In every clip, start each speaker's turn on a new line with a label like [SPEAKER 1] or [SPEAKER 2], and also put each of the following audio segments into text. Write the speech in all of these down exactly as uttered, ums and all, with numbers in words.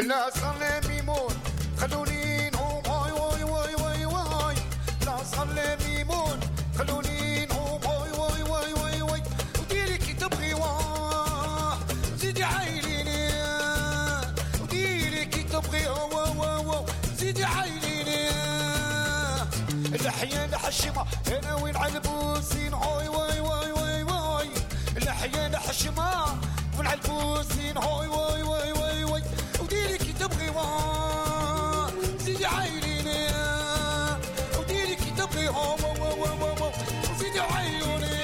[SPEAKER 1] لا صلي ميمون خلوني نهوم واي واي واي واي واي لا صلي ميمون خلوني نهوم واي واي واي واي واي وديري كي تبغي واه زيدي عايليني وديري كي تبغي واو واو واو زيدي عايليني الحيان حشمة هنا وين عالبوسين هاي واي واي واي واي الحيان حشمة وين عالبوسين هاي واي واي واي واي وديري كي تبغي واه زيدي عايليني وديري كي تبغي واو واو واو واو زيدي عايليني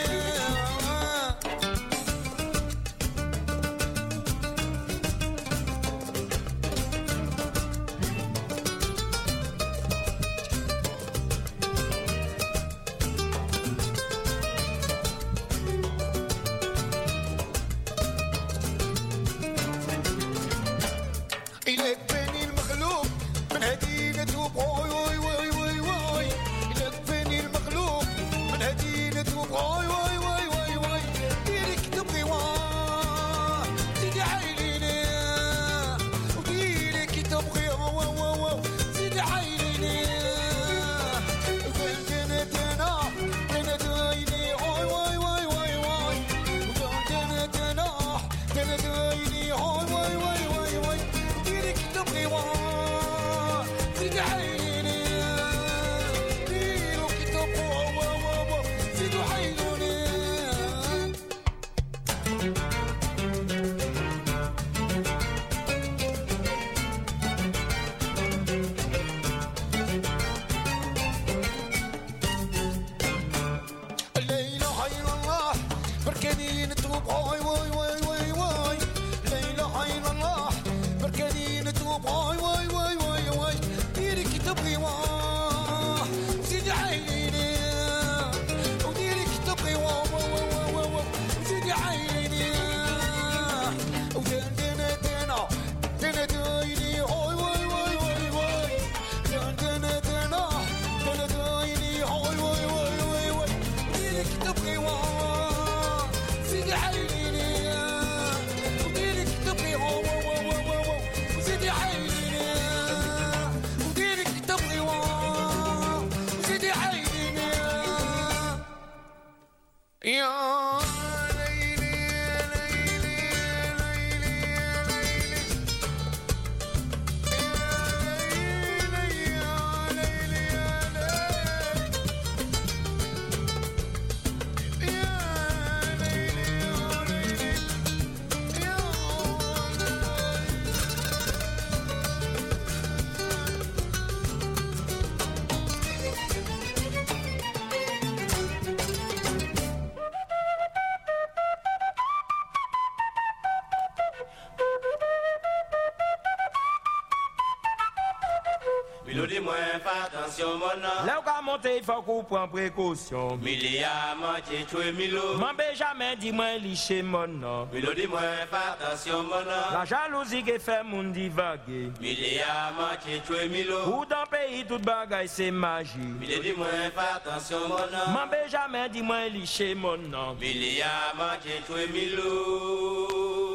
[SPEAKER 1] إليك بني المغلوب من هدينا توب واي واي واي واي واي إليك بني المغلوب من هدينا توب واي واي واي واي واي ديري كي تبغي واه زيدي عايليني وديري كي تبغي واو واو واو زيدي عايليني دنا دنا دنا دايني واي واي واي واي واي دنا دنا دنا دايني واي واي واي واي واي تبغي واه زيدي عيني ديرو كي تبغوا واه واه واه زيدو عينوني لا إله إلا الله بركانين نتوب واي واي واي واي واي لا إله إلا الله بركانين نتوب واي واي واي واي واي ديري كي تبغي واه زيدي عيني وديري كي تبغي واه واه واه واه زيدي عيني ودنا دنا دنا دنا دايني واي واي واي واي واي دنا دنا دنا دايني واي واي واي واي واي ديري كي تبغي واه زيدي عيني وديري كي تبغي واه واه واه واه زيدي عيني وديري كي تبغي واه زيدي عيني يا ليلي ليلي ليلي ليلي يا ليلي يا ليلي يا ليلي يا ليلي يا
[SPEAKER 2] Milo dis moi, fais attention mon nom.
[SPEAKER 3] Là où qu'a monter, il faut qu'on prenne précaution.
[SPEAKER 2] Milia manche choué Milo.
[SPEAKER 3] M'en jamais dit moi licher mon nom.
[SPEAKER 2] Milo dis moi, fais attention mon nom.
[SPEAKER 3] La jalousie qui fait mon divaguer.
[SPEAKER 2] Milia manche choué Milo.
[SPEAKER 3] Ou dans le pays, toute bagaille c'est magie.
[SPEAKER 2] Milo dis moi, fais attention mon nom.
[SPEAKER 3] M'en jamais dit moi licher mon nom.
[SPEAKER 2] Milia manche choué Milo.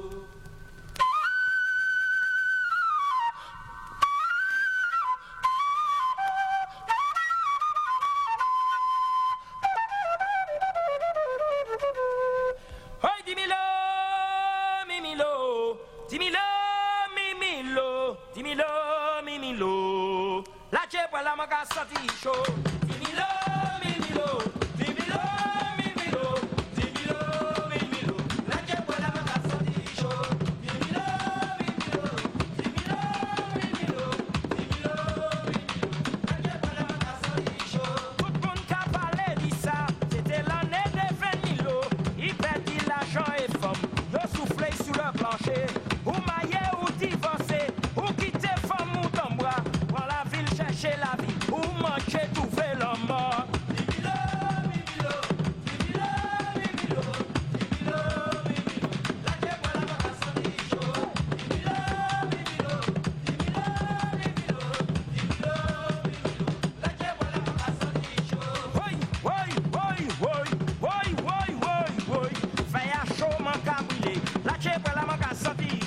[SPEAKER 3] La chepa la maga sati show. Dimilo, mimilo, dimilo, mimilo, dimilo, mimilo. La chepa la maga sati show. Dimilo, mimilo, dimilo, mimilo, dimilo, mimilo. La chepa la maga sati show. Tout le monde qui parlait de ça, c'était l'année de vingt mille. Il perdit l'argent et femme, le soufflet sur le plancher. Ou maillé ou divorcé, ou quitter femme ou ton bras. Pour la ville chercher la vie, ou manquer trouver la mort. Dimilo, mimilo, dimilo, mimilo, dimilo, mimilo. La chepa la maga sati show. Dimilo, mimilo, dimilo, mimilo, dimilo, mimilo. La chepa la maga sati show. Oi, oi, oi, oi, oi, oi, oi, oi. Fais à chaud, man, cabrilé. La chepa la maga sati.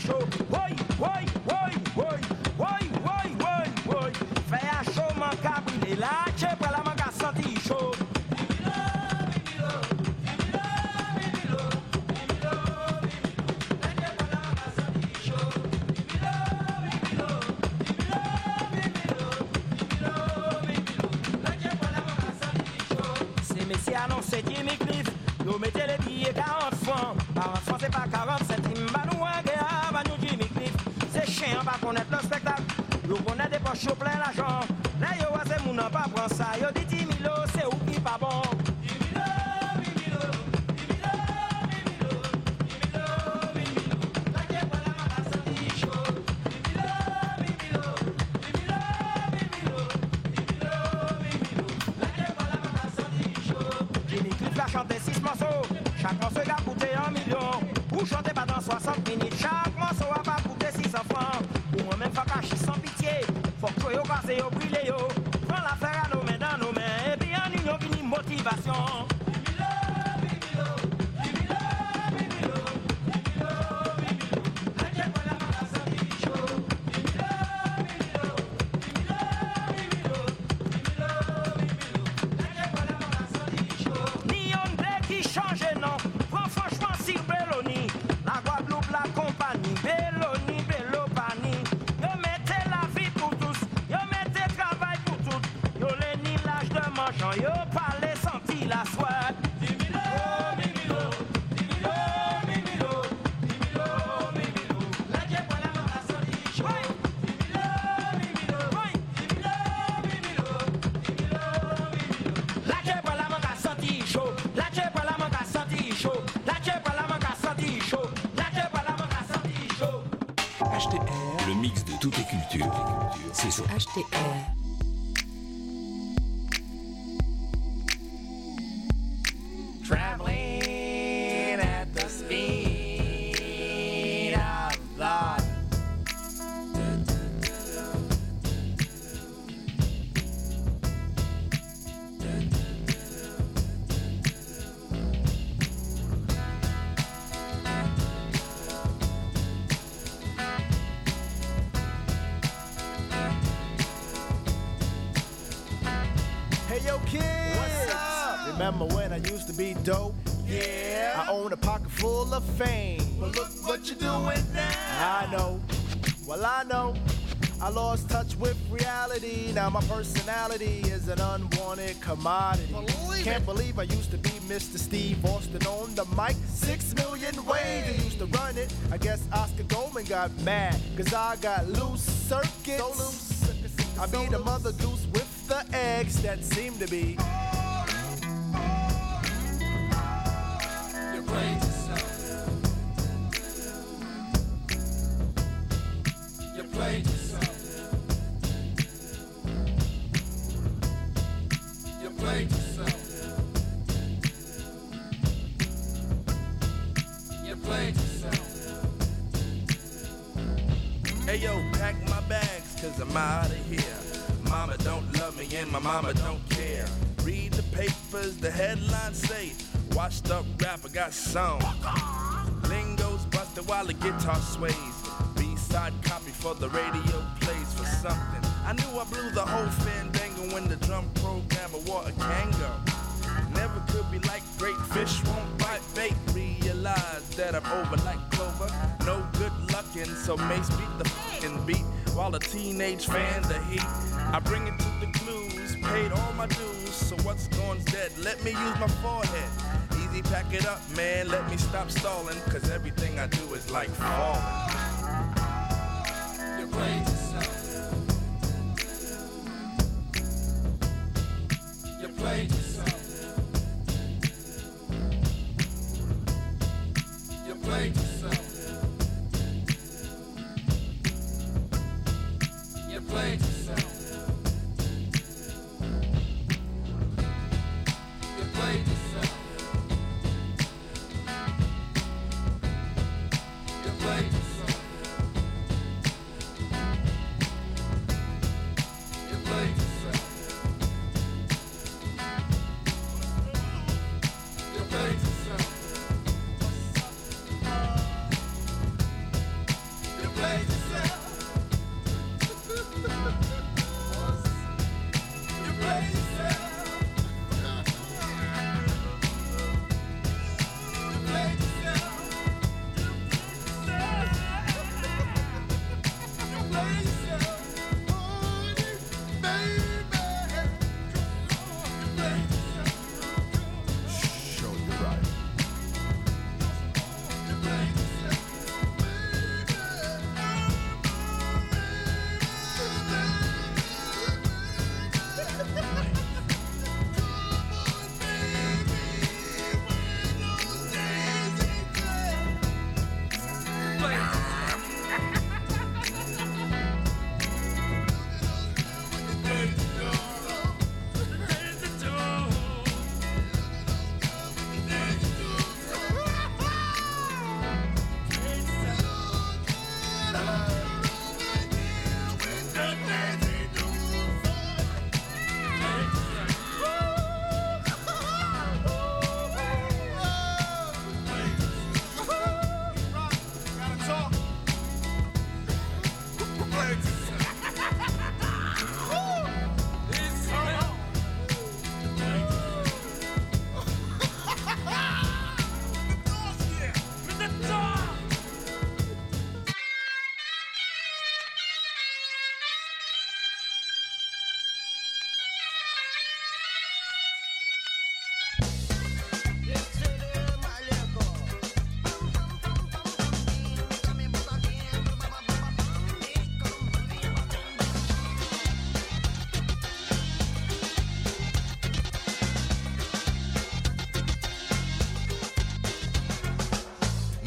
[SPEAKER 3] Yo mettez les billets quarante francs. quarante francs c'est pas quarante centimes. Bah nous un gars, bah nous Jimmy Cliff. C'est chiant pas connaître le spectacle. Yo connaît des poches plein l'argent. Là yo c'est moun nan pas prend ça. Yo dit dix mille c'est ou qui pas bon. Chanter six morceaux, chaque morceau a coûté un million. Pour chanter pendant soixante minutes, chaque morceau a pas coûté six cents francs. Pour moi-même, faut cacher sans pitié. Faut que yo casse yo brûle yo. Prends l'affaire à nos mains dans nos mains. Et puis en union, fini motivation. Yo parle senti la soie. Dimilo, mimilo, dimilo, mimilo, dimilo, mimilo. La jepa la manga senti chaud. Dimilo, mimilo, dimilo, mimilo, dimilo, mimilo. La jepa la manga senti chaud. La jepa la manga senti chaud. La jepa la manga senti chaud. La jepa la manga senti chaud.
[SPEAKER 4] H T R, le mix de toutes les cultures. C'est sur H T R.
[SPEAKER 5] Traveling at the speed of thought.
[SPEAKER 6] Hey yo kids, what's up? Remember when I used to be dope?
[SPEAKER 5] Yeah.
[SPEAKER 6] I own a pocket full of fame.
[SPEAKER 5] Well, look what you're doing now.
[SPEAKER 6] I know, well I know, I lost touch with reality. Now my personality is an unwanted commodity.
[SPEAKER 5] Believe
[SPEAKER 6] Can't
[SPEAKER 5] it.
[SPEAKER 6] believe I used to be Mister Steve Austin on the mic. Six million ways I used to run it. I guess Oscar Goldman got mad, cause I got loose circuits.
[SPEAKER 5] So loose.
[SPEAKER 6] I be the mother goose with the eggs that seem to be.
[SPEAKER 5] You played yourself. You played yourself. You played yourself. You played yourself.
[SPEAKER 7] Hey yo, pack my bags, cause I'm out of here. Mama don't love me and my mama don't care. Read the papers, the headlines say washed up rapper got song. Lingo's busted while the guitar sways. B-side copy for the radio plays for something. I knew I blew the whole fandango when the drum programmer wore a Kango. Never could be like great fish won't bite bait. Realize that I'm over like Clover. No good luckin', so Mace beat the fucking beat while a teenage fan the heat. I bring it to the clues, paid all my dues, so what's gone's dead? Let me use my forehead. Easy, pack it up, man. Let me stop stalling, cause everything I do is like falling.
[SPEAKER 5] You played yourself. You played yourself. You played yourself. You played yourself. You played yourself. You played yourself. You played yourself. You played yourself.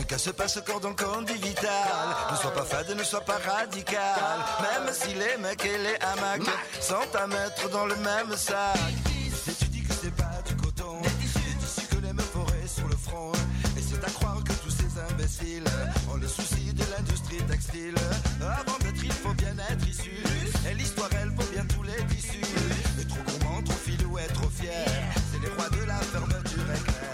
[SPEAKER 8] qu'à se passe au cordon convivial. Ne sois pas fade, ne sois pas radical. Même si les mecs et les hamacs sont à mettre dans le même sac. Et tu dis que c'est pas du coton, des tissus que les meufs auraient sur le front. Et c'est à croire que tous ces imbéciles ont le souci de l'industrie textile. Avant d'être il faut bien être issu. Et l'histoire elle vaut bien tous les tissus. Mais trop gourmand, trop filou et trop fier, c'est les rois de la fermeture éclair.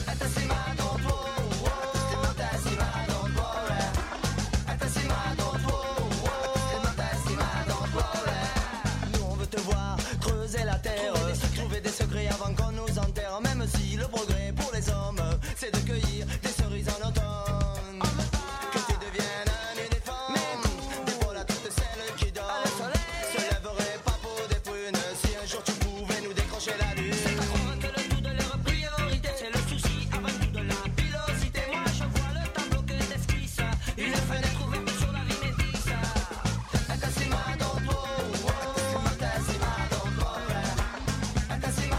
[SPEAKER 9] Avant qu'on nous enterre, même si le progrès pour les hommes c'est de cueillir des cerises en automne. Que tu deviennes un éléphant, d'épaule à toutes celles qui dorment, se lèverait pas pour des prunes si un jour tu pouvais nous décrocher la lune. C'est pas croire que le tout de leur priorité c'est le souci avant tout de la pilosité. Moi je vois le tableau que t'esquisses, une fenêtre ouverte sur la vie métisse. Atasima dans toi, atasima dans toi, atasima.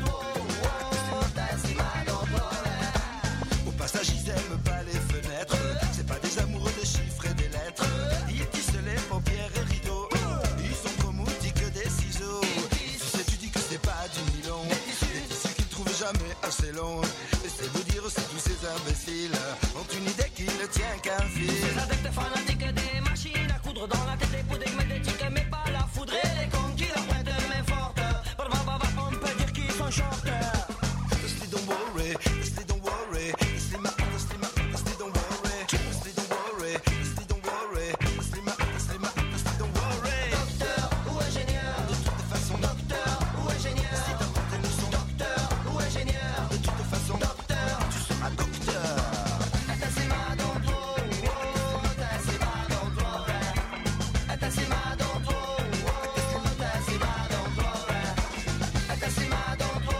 [SPEAKER 8] Ils aiment pas les fenêtres, c'est pas des amoureux des chiffres et des lettres. Ils tissent les paupières et rideaux, ils sont trop moutis que des ciseaux. Tu sais, tu dis que c'est pas du nylon, des tissus qu'ils trouvent jamais assez longs. Et c'est vous dire aussi tous ces imbéciles ont une idée qui ne tient qu'un fil.
[SPEAKER 9] Ces adeptes fanatiques des machines à coudre dans la tête des puddings médiatiques, mais pas la foudre et les cons qui leur prêtent main forte. On peut dire qu'ils sont short.
[SPEAKER 8] Honestly don't worry, honestly don't worry, honestly my, honestly my, honestly don't worry, honestly don't worry, honestly don't worry, honestly my, honestly my, honestly don't worry.
[SPEAKER 9] Docteur ou ingénieur,
[SPEAKER 8] de toute façon,
[SPEAKER 9] docteur ou ingénieur,
[SPEAKER 8] si t'as porté le son,
[SPEAKER 9] docteur ou ingénieur,
[SPEAKER 8] de toute façon,
[SPEAKER 9] docteur,
[SPEAKER 8] tu seras docteur.
[SPEAKER 9] Atasima dans toi, atasima dans toi, atasima dans toi, atasima dans toi, atasima dans toi.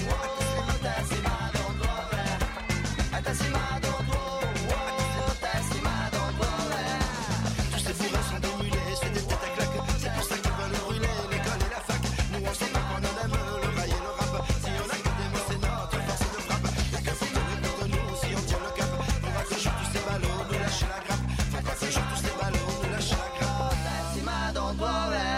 [SPEAKER 8] Tous ces bourrins sont des mulets, c'est des têtes à claques. C'est pour ça qu'ils veulent brûler l'école et la fac. Nous on sait pas qu'on en aime le rail et le rap. Si on a que des mots c'est notre force de frappe. Y'a qu'un faut tenir contre nous si on tient le cap. Faudra que je tous ces ballots, nous lâcher la grappe. Faudra que je tous ces ballots, nous lâcher la grappe.
[SPEAKER 9] Atasima dans toi,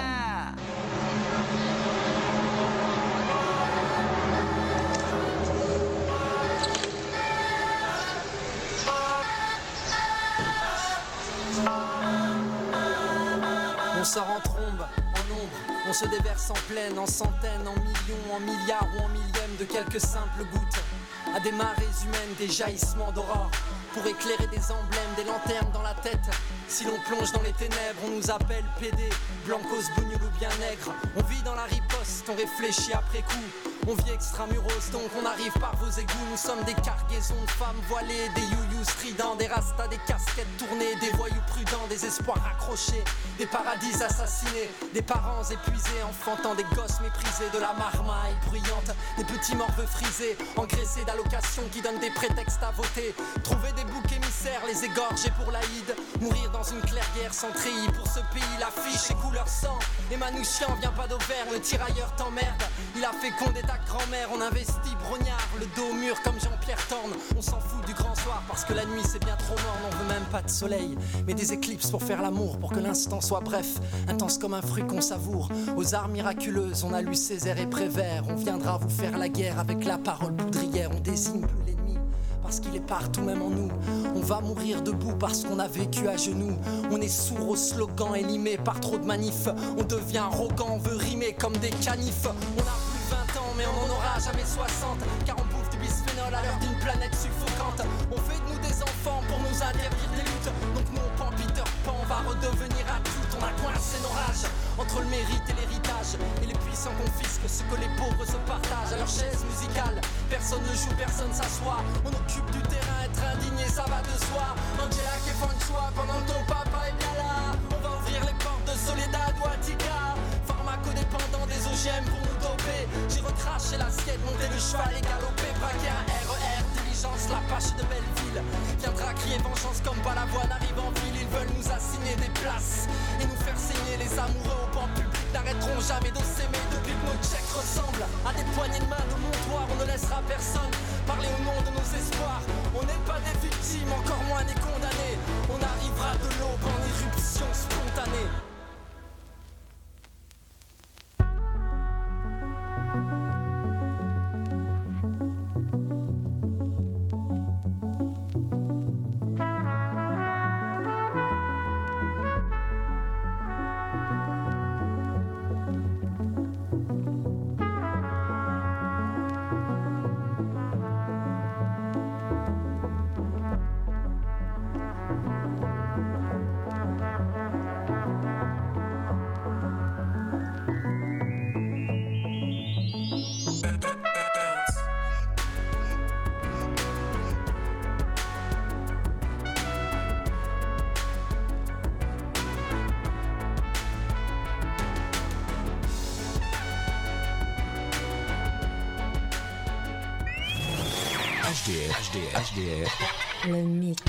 [SPEAKER 10] On sort en trombe, en ombre, on se déverse en pleine, en centaines, en millions, en milliards ou en millièmes de quelques simples gouttes. À des marées humaines, des jaillissements d'aurore, pour éclairer des emblèmes, des lanternes dans la tête. Si l'on plonge dans les ténèbres, on nous appelle pédé, blancos, bougnoul ou bien nègre. On vit dans la riposte, on réfléchit après coup. On vit extramuros, donc on arrive par vos égouts. Nous sommes des cargaisons de femmes voilées, des youyous stridents, des rastas, des casquettes tournées, des voyous prudents, des espoirs accrochés, des paradis assassinés, des parents épuisés, enfantant des gosses méprisés, de la marmaille bruyante, des petits morveux frisés, engraissés d'allocations qui donnent des prétextes à voter. Trouver des boucs émissaires, les égorger pour l'Aïd, mourir dans une clairière sans treillis. Pour ce pays, l'affiche et couleur sang. Et Manouchian vient pas d'Auvergne, le tirailleur t'emmerde. Il a fécondé ta grand-mère, on investit brognard, le dos au mur comme Jean-Pierre Thorne. On s'en fout du grand soir parce que la nuit c'est bien trop morne. On veut même pas de soleil, mais des éclipses pour faire l'amour, pour que l'instant soit bref, intense comme un fruit qu'on savoure. Aux arts miraculeuses, on a lu Césaire et Prévert. On viendra vous faire la guerre avec la parole poudrière. On désigne plus l'ennemi parce qu'il est partout même en nous. On va mourir debout parce qu'on a vécu à genoux. On est sourd aux slogans élimés par trop de manifs. On devient arrogant, on veut rimer comme des canifs. On a plus vingt ans mais on n'en aura jamais soixante, car on bouffe du bisphénol à l'heure d'une planète suffocante. On fait de nous des enfants pour nous interdire des luttes. Donc nous on prend Peter Pan, on va redevenir adulte. On a coincé nos rages entre le mérite et l'héritage, et les puissants confisquent ce que les pauvres se partagent. À leur chaise musicale, personne ne joue, personne s'assoit. On occupe du terrain, être indigné ça va de soi. Angela qui est fan de soi pendant que ton papa est bien là. On va ouvrir les portes de Soledad ou Attica. Pharmacodépendant des O G M pour nous doper. J'ai recraché l'assiette, monté le cheval et galopé. Braqué un R E R, diligence, l'Apache de Belleville viendra crier vengeance comme Balavoine arrive en ville. Ils veulent nous assigner des places et nous faire saigner. Les amoureux au banc public n'arrêteront jamais de s'aimer. Depuis que nos checks ressemblent à des poignées de main de montoir, on ne laissera personne parler au nom de nos espoirs. On n'est pas des victimes, encore moins
[SPEAKER 4] D R, H D R, H D R.
[SPEAKER 11] Le mix.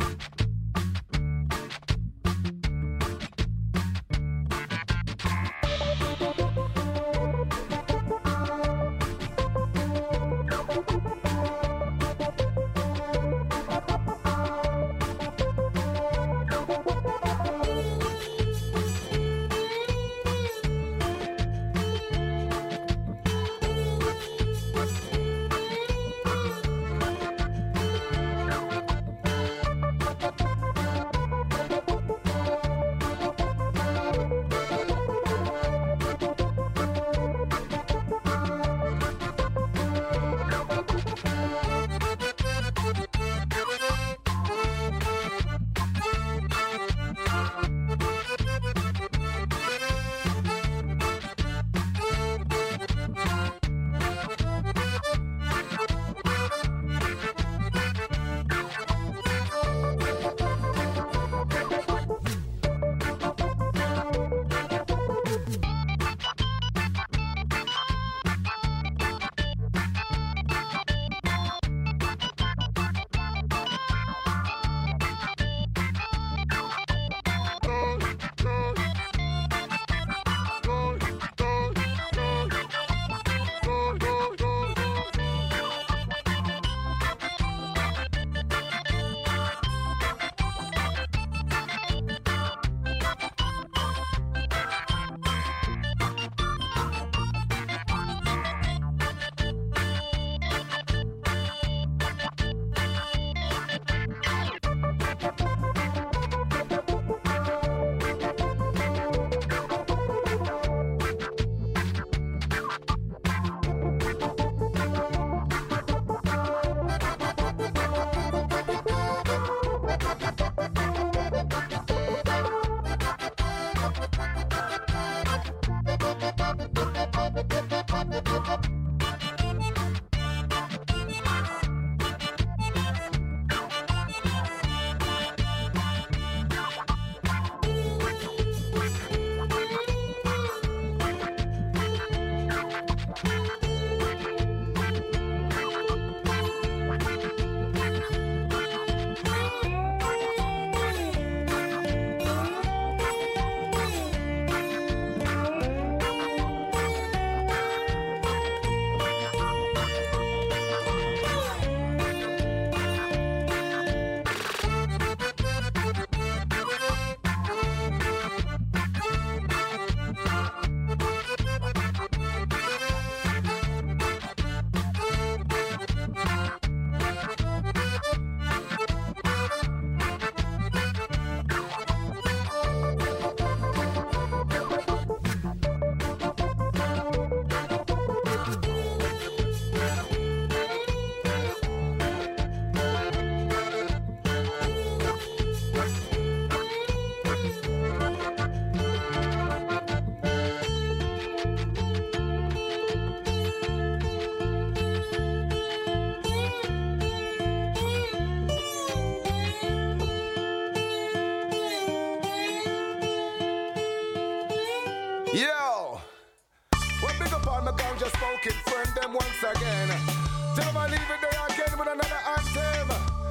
[SPEAKER 6] Yo! Well, big up on my ganja smoking friend, them once again. Tell them I leave it there again with another anthem.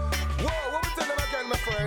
[SPEAKER 6] Whoa, what we tell them again, my friend?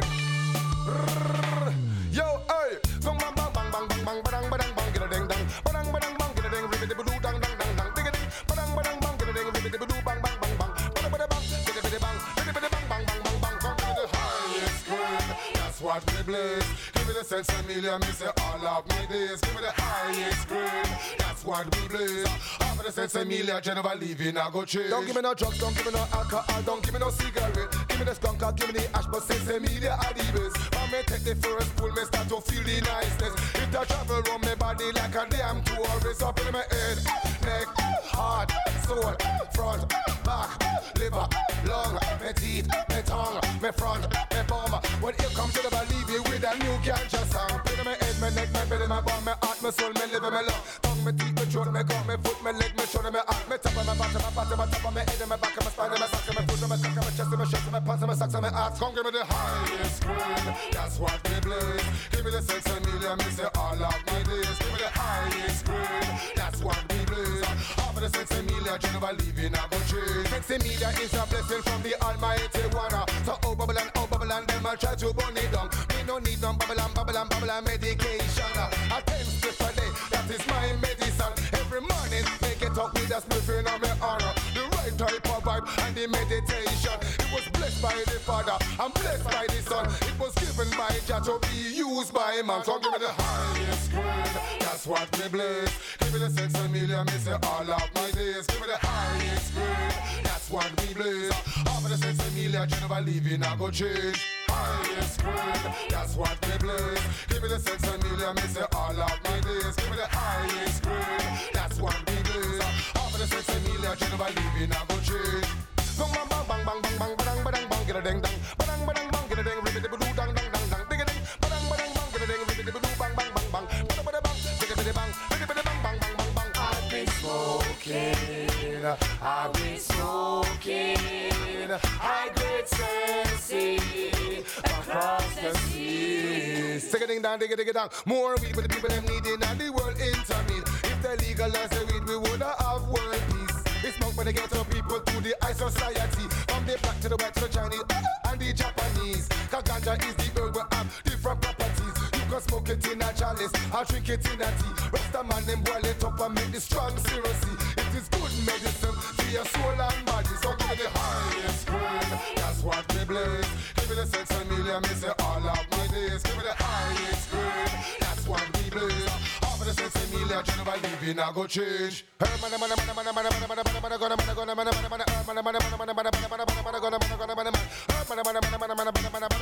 [SPEAKER 6] Yo, hey! Bang, bang, bang, bang, bang, bang, bang, badang, badang, bang, get a ding, dang. Badang, badang, bang, get a ding, ribbit, dibba, doo, dang, dang, dang, dang, dig a ding. Badang, badang, bang, get a ding, ribbit, dibba, doo, bang, bang, bang, bang. Badang, badang, bang, get a biddy, bang, biddy, biddy, bang, bang, bang, bang, bang. Come to the highest grade, that's what we blaze. Give me the sense of million, me say all of my days. Give me the highest grade, that's what we blaze. Half of the sense of million, Geneva leaving, I go change. Don't give me no drugs, don't give me no alcohol, don't give me no cigarette. Give me the skunk, give me the ash, but sense of media are the best. When me take the first pull, me start to feel the niceness. It a travel around my body like a damn tourist. Up in my head, neck, heart, soul, front, back, liver, lung, my teeth, my tongue, my front, my bum. When it comes to the believe you with a new ganja song. Put in my head, my neck, my belly, my bum, my heart, my soul, my liver, my lung. Tongue, my teeth, my throat, my gut, my foot, my leg, my shoulder, my arm, my top, my bottom, my bottom, my top of my head, my back, my spine, my back, my foot, my back, my chest, my chest, my pants. pants and my socks and my hats. Come give me the highest grade, that's what me blaze. Give me the six and million, me say all of my days. Give me the highest grade, that's what me blaze. Half of the six and million, you never leave in a go change. Sexy media is a blessing from the Almighty One. So oh bubble and oh bubble and them I try to burn it down. Me no need no bubble and bubble and bubble and medication. I ten steps a day, that is my medicine. Every morning, make it up with a spliff in my honor. The right type of vibe and the meditation. It was blessed by the Father and blessed by the Son. It was given by Jah to be used by man. So give me the highest grade, that's what me blaze. Give me the six and million, me say all of my days. Give me the highest grade, that's what me blaze. Half of the six and million, you never leave in a go change. Highest grade, that's what me blaze. Give me the six and million, me say all of my days. Give me the highest grade, that's what me blaze. Half of the six and million, you never leave in a go change. Bang bang bang bang bang bang bang bang bang get a ding dang. Bang bang bang get a ding, rip it doo dang dang dang dang. Dig a ding. Bang bang bang get a ding, rip it doo bang bang bang bang. Bang bang bang, dig a bang, dig a bang, bang bang bang bang. I've been smoking, I've been smoking, high grade sensi across the seas. Dig a ding dang, dig a dig a dang. More weed for the people them needing and the world intervene. If they legalize the weed, we would have world peace. It's smoke for the ghetto people to the high society. From the black to the white to the Chinese uh, and the Japanese. Cause ganja is the herb we have different properties. You can smoke it in a chalice or drink it in a tea. Rasta man them boil it up and make the strong syrup. It is good medicine for your soul and body. So give me the highest grade, that's what me blaze. Give me the six and million, me say all of my days. Give me the highest grade, that's what me blaze. Half of the six and million, you never leave in a go change. Hey man, man, man, man, man, man, man, man. Gonna